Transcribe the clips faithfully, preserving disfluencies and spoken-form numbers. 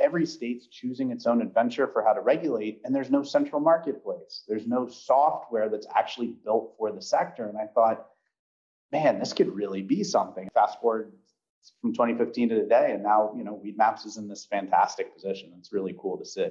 every state's choosing its own adventure for how to regulate, and there's no central marketplace. There's no software that's actually built for the sector. And I thought, man, this could really be something. Fast forward from twenty fifteen to today, and now, you know, Weedmaps is in this fantastic position. It's really cool to see.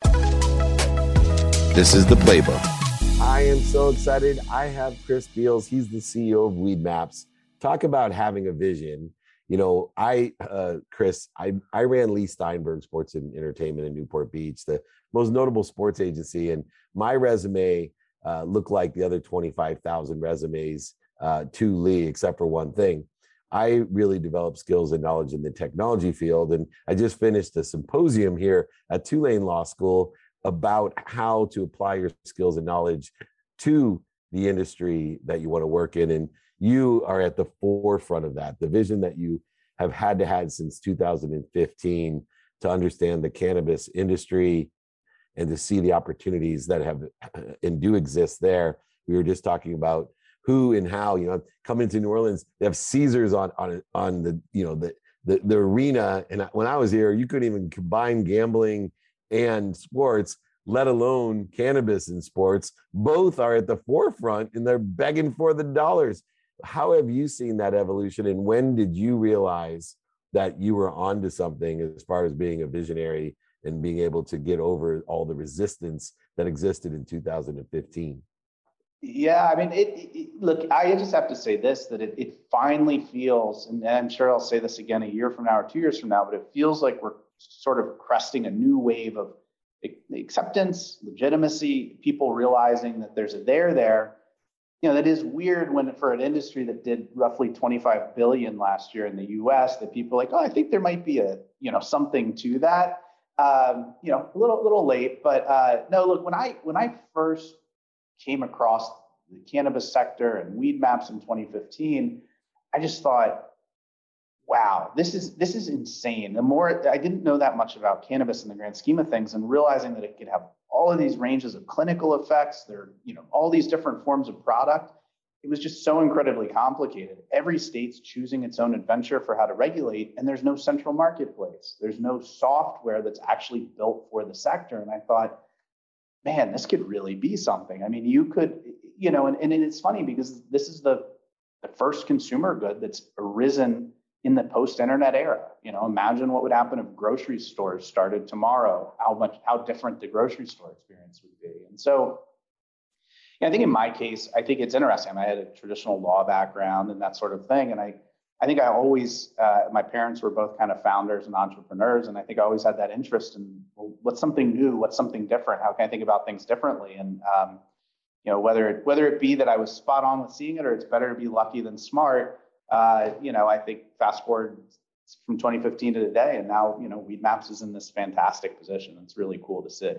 This is The Playbook. I am so excited. I have Chris Beals. He's the C E O of Weedmaps. Talk about having a vision. You know, I, uh, Chris, I, I ran Lee Steinberg Sports and Entertainment in Newport Beach, the most notable sports agency. And my resume uh, looked like the other twenty-five thousand resumes uh, to Lee, except for one thing. I really developed skills and knowledge in the technology field. And I just finished a symposium here at Tulane Law School about how to apply your skills and knowledge to the industry that you want to work in. And you are at the forefront of that. The vision that you have had to have since two thousand fifteen to understand the cannabis industry and to see the opportunities that have and do exist there. We were just talking about who and how, you know, coming to New Orleans, they have Caesars on on on the, you know, the the, the arena. And when I was here, you couldn't even combine gambling and sports, let alone cannabis and sports. Both are at the forefront and they're begging for the dollars. How have you seen that evolution, and when did you realize that you were onto something as far as being a visionary and being able to get over all the resistance that existed in two thousand fifteen? Yeah, I mean, it, it, look, I just have to say this, that it, it finally feels, and I'm sure I'll say this again a year from now or two years from now, but it feels like we're sort of cresting a new wave of acceptance, legitimacy, people realizing that there's a there there. You know, that is weird when for an industry that did roughly twenty-five billion last year in the U S, that people are like, oh, I think there might be a, you know, something to that. Um, you know, a little, little late, but uh, no, look, when I, when I first came across the cannabis sector and Weedmaps in twenty fifteen, I just thought, wow, this is, this is insane. The more, I didn't know that much about cannabis in the grand scheme of things, and realizing that it could have all of these ranges of clinical effects, there, you know, all these different forms of product. It was just so incredibly complicated. Every state's choosing its own adventure for how to regulate, and there's no central marketplace. There's no software that's actually built for the sector. And I thought, man, this could really be something. I mean, you could, you know, and, and it's funny because this is the, the first consumer good that's arisen in the post-internet era. You know, imagine what would happen if grocery stores started tomorrow, how much, how different the grocery store experience would be. And so, yeah, I think in my case, I think it's interesting. I had a traditional law background and that sort of thing. And I, I think I always, uh, my parents were both kind of founders and entrepreneurs. And I think I always had that interest in, well, what's something new? What's something different? How can I think about things differently? And, um, you know, whether it, whether it be that I was spot on with seeing it, or it's better to be lucky than smart, Uh, you know, I think fast forward from twenty fifteen to today, and now, you know, Weedmaps is in this fantastic position. It's really cool to see.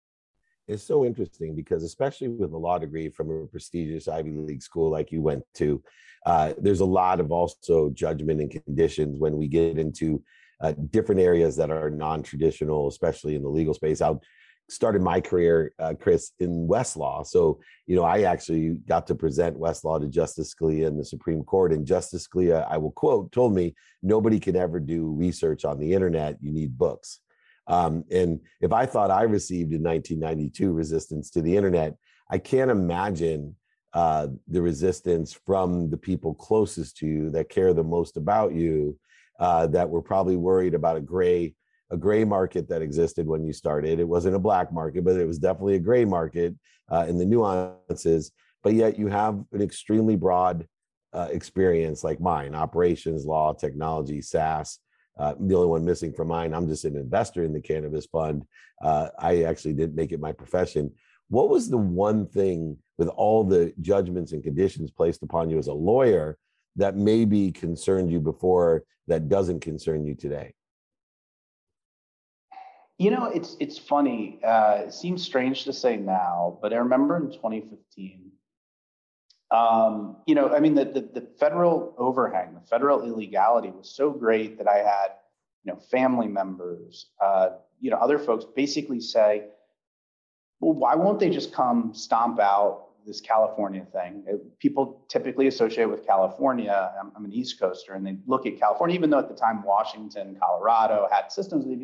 It's so interesting because, especially with a law degree from a prestigious Ivy League school like you went to, uh, there's a lot of also judgment and conditions when we get into uh, different areas that are non-traditional, especially in the legal space. I started my career, uh, Chris, in Westlaw. So, you know, I actually got to present Westlaw to Justice Scalia in the Supreme Court. And Justice Scalia, I will quote, told me, nobody can ever do research on the internet. You need books. Um, and if I thought I received in nineteen ninety-two resistance to the internet, I can't imagine uh, the resistance from the people closest to you that care the most about you, uh, that were probably worried about a gray a gray market that existed when you started. It wasn't a black market, but it was definitely a gray market uh, in the nuances. But yet you have an extremely broad uh, experience like mine: operations, law, technology, SaaS. Uh, the only one missing from mine, I'm just an investor in the cannabis fund. Uh, I actually didn't make it my profession. What was the one thing, with all the judgments and conditions placed upon you as a lawyer, that maybe concerned you before that doesn't concern you today? You know, it's it's funny. Uh, it seems strange to say now, but I remember in twenty fifteen, um, you know, I mean, the, the the federal overhang, the federal illegality was so great that I had, you know, family members, uh, you know, other folks basically say, well, why won't they just come stomp out this California thing? People typically associate with California. I'm, I'm an East Coaster, and they look at California, even though at the time Washington, Colorado had systems, they'd be like,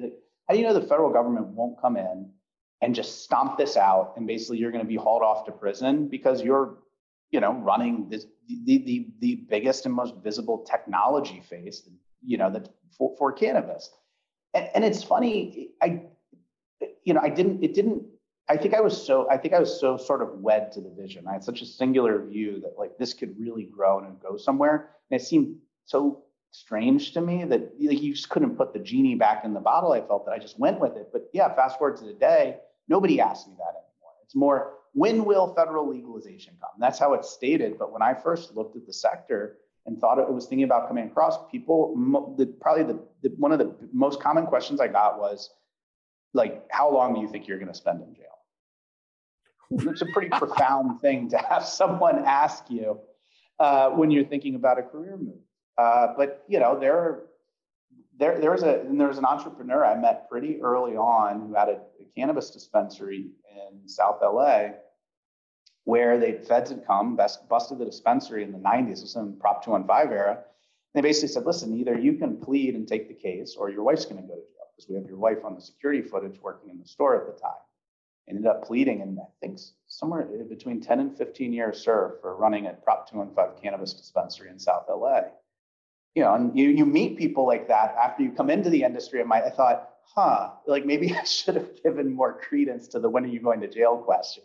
how do you know the federal government won't come in and just stomp this out and basically you're going to be hauled off to prison because you're, you know, running this the the the biggest and most visible technology phase, you know, that for, for cannabis. And, and it's funny, I, you know, I didn't, it didn't, I think I was so, I think I was so sort of wed to the vision. I had such a singular view that like this could really grow and go somewhere. And it seemed so strange to me that like, you just couldn't put the genie back in the bottle. I felt that I just went with it. But yeah, fast forward to today, nobody asks me that anymore. It's more, when will federal legalization come? And that's how it's stated. But when I first looked at the sector and thought it was thinking about coming across, people, the, probably the, the one of the most common questions I got was like, how long do you think you're going to spend in jail? It's a pretty profound thing to have someone ask you uh, when you're thinking about a career move. Uh, but you know, there, there, there was a, and there was an entrepreneur I met pretty early on who had a, a cannabis dispensary in South L A, where the feds had come, best, busted the dispensary in the nineties, this was in Prop two fifteen era. They basically said, listen, either you can plead and take the case, or your wife's going to go to jail, because we have your wife on the security footage working in the store at the time. Ended up pleading, and I think somewhere between ten and fifteen years served for running a Prop two fifteen cannabis dispensary in South L A. You know, and you you meet people like that after you come into the industry. I might, I thought, huh, like maybe I should have given more credence to the when are you going to jail question.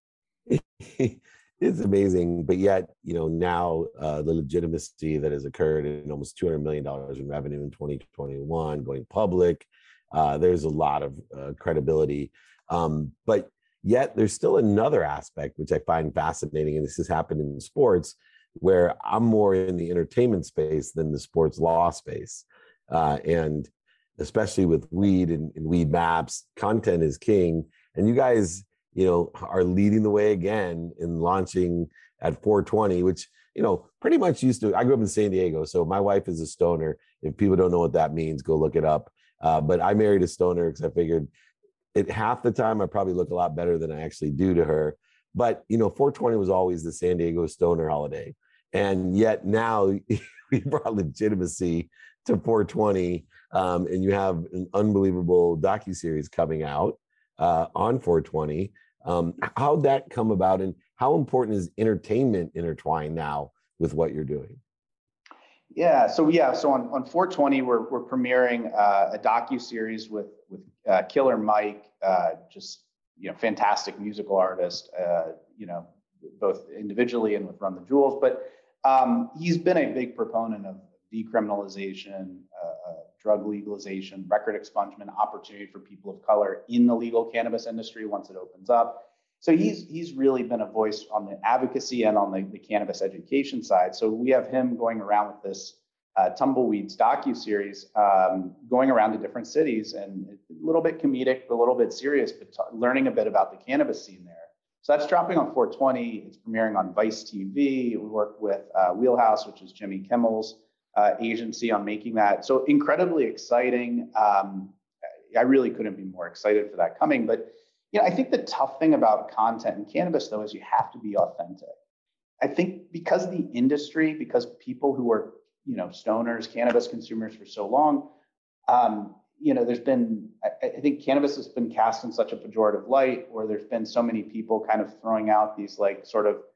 It's amazing, but yet, you know, now uh, the legitimacy that has occurred in almost two hundred million dollars in revenue in twenty twenty-one, going public, uh, there's a lot of uh, credibility. Um, but yet there's still another aspect, which I find fascinating, and this has happened in sports, where I'm more in the entertainment space than the sports law space. Uh, and especially with weed and, and Weedmaps, content is king. And you guys, you know, are leading the way again in launching at four twenty, which, you know, pretty much used to, I grew up in San Diego, so my wife is a stoner. If people don't know what that means, go look it up. Uh, but I married a stoner because I figured it half the time I probably look a lot better than I actually do to her. But, you know, four twenty was always the San Diego stoner holiday. And yet now we brought legitimacy to four twenty, um, and you have an unbelievable docuseries coming out uh, on four twenty. Um, how'd that come about, and how important is entertainment intertwined now with what you're doing? Yeah, so yeah, so on, on four twenty, we're we're premiering uh, a docuseries with with uh, Killer Mike, uh, just you know, fantastic musical artist, uh, you know, both individually and with Run the Jewels. But um, he's been a big proponent of decriminalization, uh, uh, drug legalization, record expungement, opportunity for people of color in the legal cannabis industry once it opens up. So he's he's really been a voice on the advocacy and on the, the cannabis education side. So we have him going around with this uh, Tumbleweeds docuseries, um, going around to different cities, and a little bit comedic, a little bit serious, but t- learning a bit about the cannabis scene there. So that's dropping on four twenty. It's premiering on Vice T V. We work with uh, Wheelhouse, which is Jimmy Kimmel's uh, agency, on making that. So incredibly exciting. Um, I really couldn't be more excited for that coming. But you know, I think the tough thing about content in cannabis, though, is you have to be authentic. I think because the industry, because people who are, you know, stoners, cannabis consumers for so long, um, you know, there's been, I, I think cannabis has been cast in such a pejorative light, where there's been so many people kind of throwing out these like sort of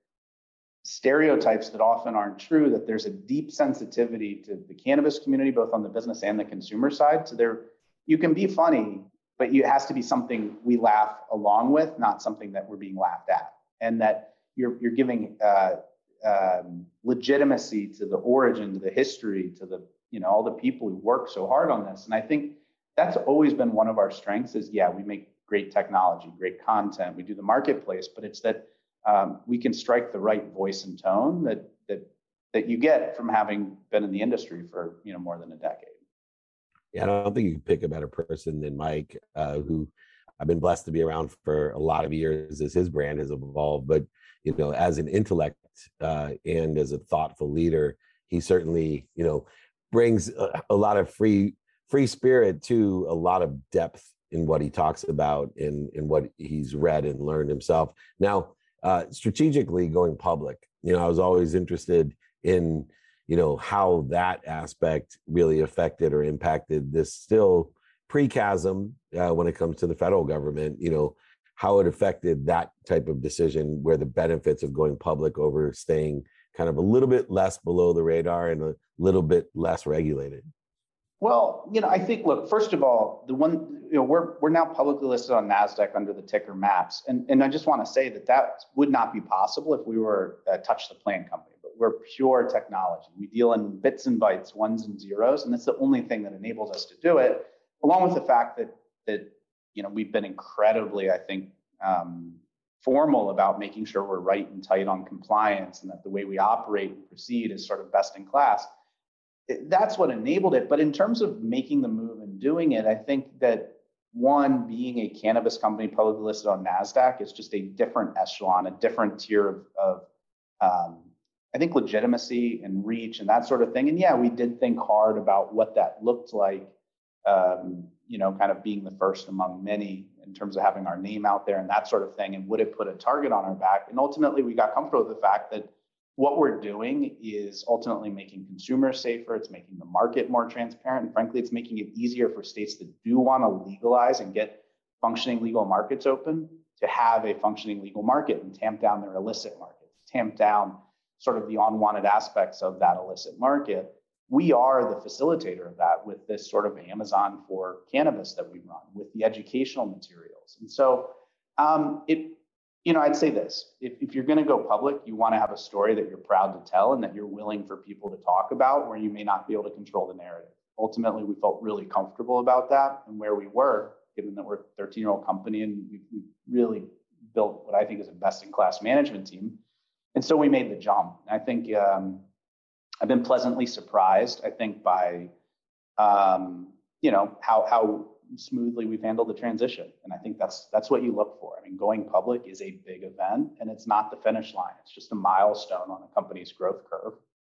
stereotypes that often aren't true, that there's a deep sensitivity to the cannabis community, both on the business and the consumer side. So there, you can be funny, but it has to be something we laugh along with, not something that we're being laughed at, and that you're you're giving uh, um, legitimacy to the origin, to the history, to the, you know, all the people who work so hard on this. And I think that's always been one of our strengths. Is yeah, we make great technology, great content, we do the marketplace, but it's that um, we can strike the right voice and tone that that that you get from having been in the industry for, you know, more than a decade. Yeah, I don't think you can pick a better person than Mike, uh, who I've been blessed to be around for a lot of years as his brand has evolved. But, you know, as an intellect uh, and as a thoughtful leader, he certainly, you know, brings a, a lot of free free spirit to a lot of depth in what he talks about, in, in what he's read and learned himself. Now, uh, strategically going public, you know, I was always interested in, you know, how that aspect really affected or impacted this still pre-chasm uh, when it comes to the federal government, you know, how it affected that type of decision where the benefits of going public over staying kind of a little bit less below the radar and a little bit less regulated? Well, you know, I think, look, first of all, the one, you know, we're we're now publicly listed on NASDAQ under the ticker MAPS. And, and I just want to say that that would not be possible if we were a touch the plan company, but we're pure technology. We deal in bits and bytes, ones and zeros, and that's the only thing that enables us to do it, along with the fact that, that you know, we've been incredibly, I think, um, formal about making sure we're right and tight on compliance and that the way we operate and proceed is sort of best in class. That's what enabled it. But in terms of making the move and doing it, I think that one, being a cannabis company publicly listed on NASDAQ is just a different echelon, a different tier of, of um, I think, legitimacy and reach and that sort of thing. And yeah, we did think hard about what that looked like, um, you know, kind of being the first among many in terms of having our name out there and that sort of thing. And would it put a target on our back? And ultimately, we got comfortable with the fact that what we're doing is ultimately making consumers safer. It's making the market more transparent. And frankly, it's making it easier for states that do want to legalize and get functioning legal markets open to have a functioning legal market and tamp down their illicit markets, tamp down sort of the unwanted aspects of that illicit market. We are the facilitator of that with this sort of Amazon for cannabis that we run, with the educational materials. And so um, it, you know, I'd say this, if, if you're going to go public, you want to have a story that you're proud to tell and that you're willing for people to talk about, where you may not be able to control the narrative. Ultimately, we felt really comfortable about that and where we were, given that we're a thirteen-year-old company and we've, we've really built what I think is a best-in-class management team. And so we made the jump. I think um, I've been pleasantly surprised, I think, by, um, you know, how, how smoothly we've handled the transition. And I think that's that's what you look for. I mean, going public is a big event and it's not the finish line. It's just a milestone on a company's growth curve.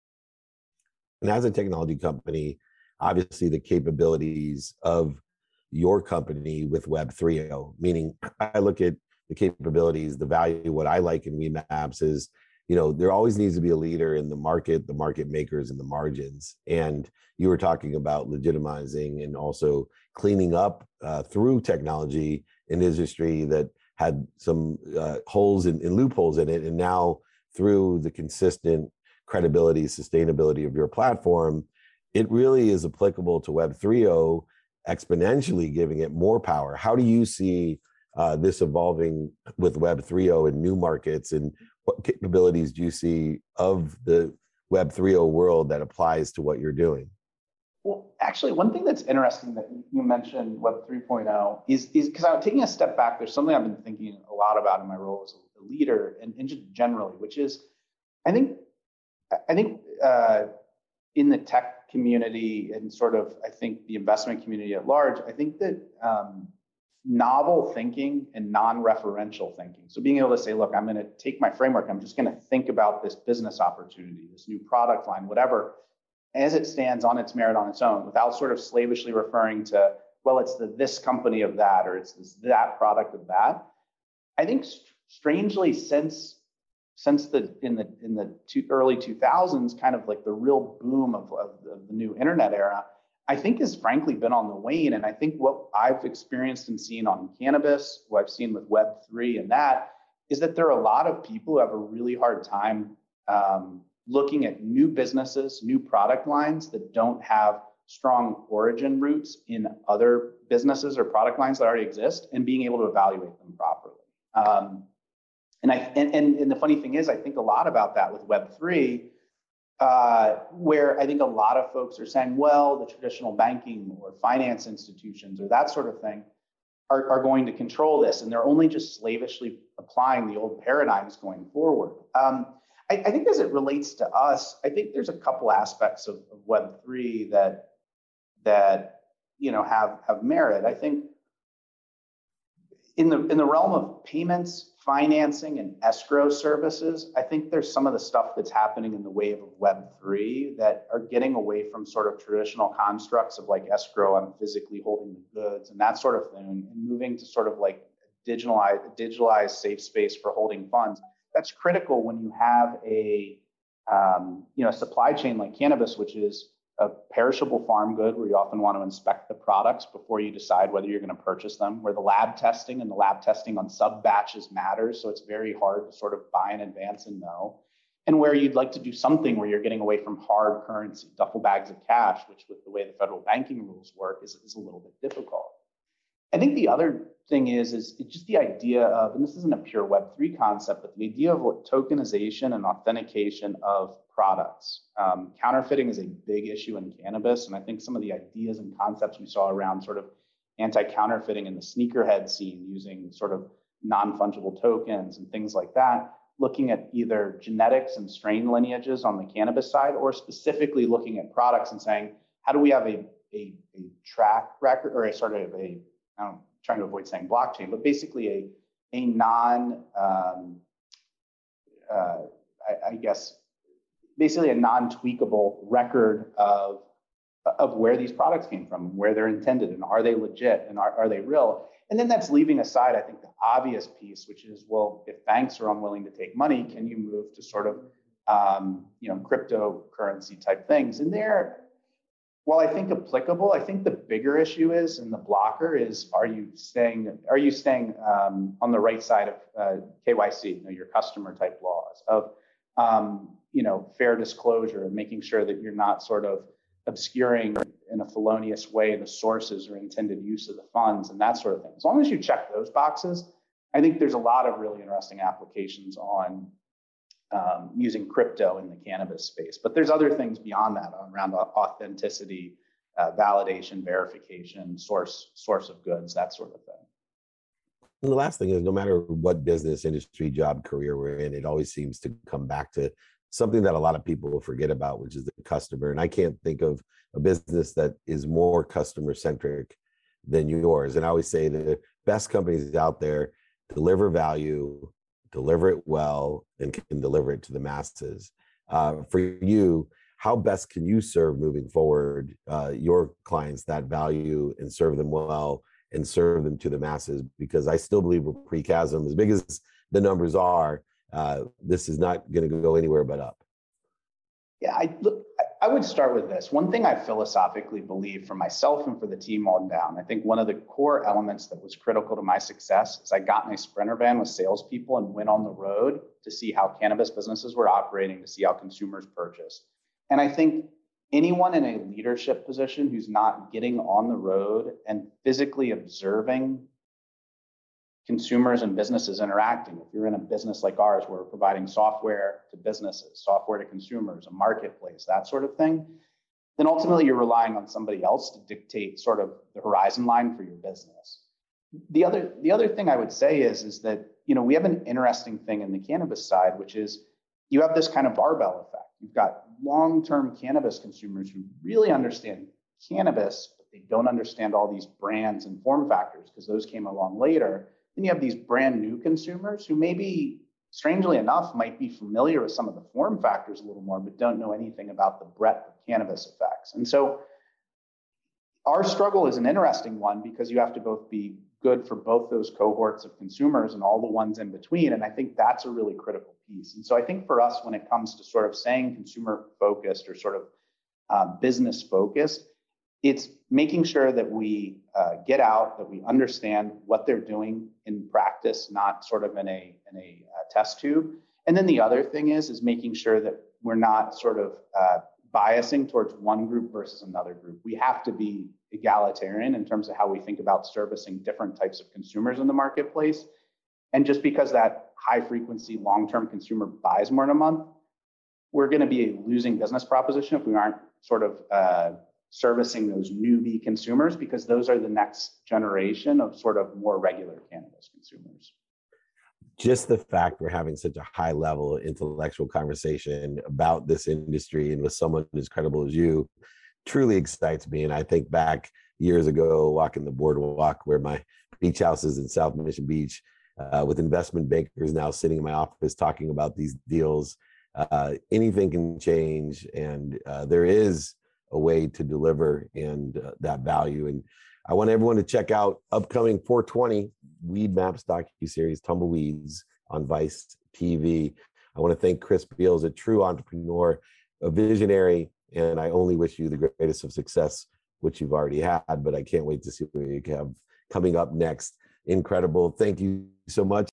And as a technology company, obviously the capabilities of your company with Web three point oh, meaning I look at the capabilities, the value, what I like in Weedmaps is, you know, there always needs to be a leader in the market, the market makers and the margins. And you were talking about legitimizing and also cleaning up uh, through technology an industry that had some uh, holes and loopholes in it. And now through the consistent credibility, sustainability of your platform, it really is applicable to Web three point oh, exponentially giving it more power. How do you see uh, this evolving with Web three point oh in new markets, and what capabilities do you see of the Web three point oh world that applies to what you're doing? Well, actually, one thing that's interesting that you mentioned Web three point oh is is because I'm taking a step back. There's something I've been thinking a lot about in my role as a leader and, and just generally, which is, I think, I think uh, in the tech community and sort of, I think the investment community at large, I think that um, novel thinking and non-referential thinking. So being able to say, look, I'm going to take my framework. I'm just going to think about this business opportunity, this new product line, whatever, as it stands on its merit on its own, without sort of slavishly referring to, well, it's the this company of that, or it's this, that product of that. I think st- strangely, since since the in the in the two, early two thousands, kind of like the real boom of, of, of the new internet era, I think has frankly been on the wane. And I think what I've experienced and seen on cannabis, what I've seen with Web three and that, is that there are a lot of people who have a really hard time um, looking at new businesses, new product lines that don't have strong origin roots in other businesses or product lines that already exist, and being able to evaluate them properly. Um, and, I, and, and, and the funny thing is, I think a lot about that with Web three, uh, where I think a lot of folks are saying, well, the traditional banking or finance institutions or that sort of thing are, are going to control this, and they're only just slavishly applying the old paradigms going forward. Um, I, I think as it relates to us, I think there's a couple aspects of, of Web three that that you know have have merit. I think in the in the realm of payments, financing, and escrow services, I think there's some of the stuff that's happening in the wave of Web three that are getting away from sort of traditional constructs of like escrow, I'm physically holding the goods and that sort of thing, and moving to sort of like digitalized, digitalized safe space for holding funds. That's critical when you have a um, you know supply chain like cannabis, which is a perishable farm good where you often want to inspect the products before you decide whether you're going to purchase them, where the lab testing and the lab testing on sub batches matters. So it's very hard to sort of buy in advance and know. And where you'd like to do something where you're getting away from hard currency, duffel bags of cash, which with the way the federal banking rules work is, is a little bit difficult. I think the other thing is, is just the idea of, and this isn't a pure Web three concept, but the idea of what tokenization and authentication of products. Um, counterfeiting is a big issue in cannabis. And I think some of the ideas and concepts we saw around sort of anti-counterfeiting in the sneakerhead scene using sort of non-fungible tokens and things like that, looking at either genetics and strain lineages on the cannabis side, or specifically looking at products and saying, how do we have a, a, a track record, or a sort of a, I'm trying to avoid saying blockchain, but basically a, a non, um, uh, I, I guess, basically a non-tweakable record of, of where these products came from, where they're intended, and are they legit, and are, are they real? And then that's leaving aside, I think, the obvious piece, which is, well, if banks are unwilling to take money, can you move to sort of, um, you know, cryptocurrency type things? And there, while I think applicable, I think the bigger issue is, and the blocker is, are you staying, are you staying um, on the right side of uh, K Y C, you know, your customer type laws of, um, you know, fair disclosure and making sure that you're not sort of obscuring in a felonious way the sources or intended use of the funds and that sort of thing. As long as you check those boxes, I think there's a lot of really interesting applications on um, using crypto in the cannabis space. But there's other things beyond that around authenticity, uh, validation, verification, source source of goods, that sort of thing. And the last thing is, no matter what business, industry, job, career we're in, it always seems to come back to something that a lot of people will forget about, which is the customer. And I can't think of a business that is more customer centric than yours. And I always say the best companies out there deliver value, deliver it well, and can deliver it to the masses. Uh, for you, how best can you serve moving forward uh, your clients that value and serve them well and serve them to the masses? Because I still believe we're pre-chasm. As big as the numbers are, uh, this is not going to go anywhere but up. Yeah, I look. I would start with this. One thing I philosophically believe for myself and for the team on down, I think one of the core elements that was critical to my success is I got in a Sprinter van with salespeople and went on the road to see how cannabis businesses were operating, to see how consumers purchased. And I think anyone in a leadership position who's not getting on the road and physically observing consumers and businesses interacting, if you're in a business like ours where we're providing software to businesses, software to consumers, a marketplace, that sort of thing, then ultimately you're relying on somebody else to dictate sort of the horizon line for your business. The other, the other thing I would say is, is that, you know, we have an interesting thing in the cannabis side, which is you have this kind of barbell effect. You've got long-term cannabis consumers who really understand cannabis, but they don't understand all these brands and form factors because those came along later. Then you have these brand new consumers who maybe, strangely enough, might be familiar with some of the form factors a little more, but don't know anything about the breadth of cannabis effects. And so our struggle is an interesting one because you have to both be good for both those cohorts of consumers and all the ones in between. And I think that's a really critical piece. And so I think for us, when it comes to sort of saying consumer focused or sort of uh, business focused, it's making sure that we uh, get out, that we understand what they're doing in practice, not sort of in a in a uh, test tube. And then the other thing is is making sure that we're not sort of uh, biasing towards one group versus another group. We have to be egalitarian in terms of how we think about servicing different types of consumers in the marketplace. And just because that high frequency, long-term consumer buys more in a month, we're going to be a losing business proposition if we aren't sort of uh, servicing those newbie consumers, because those are the next generation of sort of more regular cannabis consumers. Just the fact we're having such a high level intellectual conversation about this industry and with someone as credible as you truly excites me. And I think back years ago, walking the boardwalk where my beach house is in South Mission Beach, uh, with investment bankers now sitting in my office talking about these deals. Uh, anything can change, and uh, there is a way to deliver and uh, that value. And I want everyone to check out upcoming four twenty Weedmaps docuseries, Tumbleweeds, on Vice T V. I want to thank Chris Beals, a true entrepreneur, a visionary, And I only wish you the greatest of success, which you've already had, but I can't wait to see what you have coming up next. Incredible. Thank you so much.